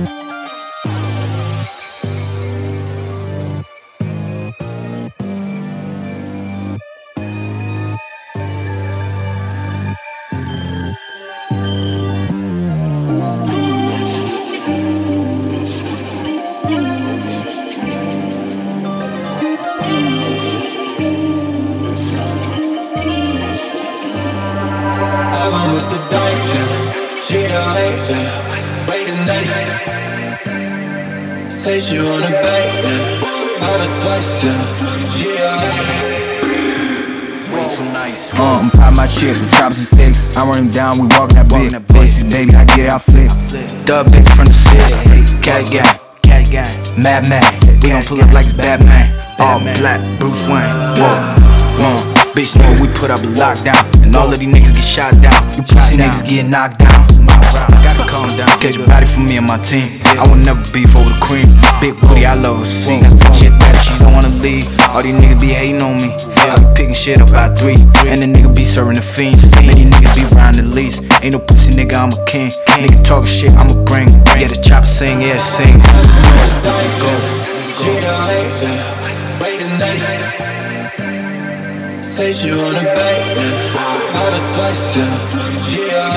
With the dice, yeah, waiting nice. Say she wanna bite, I've it twice, yeah. Way too nice. I'm pop my chick with chops and sticks. I run him down, we walkin' that big. Voices, baby, I get it, I flip. Dub bitch from the city. Cat gang, Mad Man. We gon' pull up like it's Batman. All black, Bruce Wayne. Whoa, bitch know we put up a lockdown, and all of these niggas get shot down. You pussy niggas get knocked down. Gotta calm down. Get your body for me and my team. I will never beef over the cream. Big booty, I love her see. Shit that she don't wanna leave. All these niggas be hating on me. I be picking shit up by 3, and the nigga be serving the fiends. Many niggas be round the least. Ain't no pussy nigga, I'm a king. Nigga talking shit, I'ma bring. Yeah, the chopper sing, yeah, sing. Waiting nice. Say she wanna bite, I've it twice, yeah.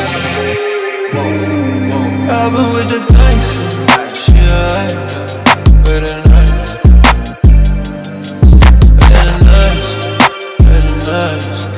I've been with the dice, yeah. With the nice, with the nice, with the nice.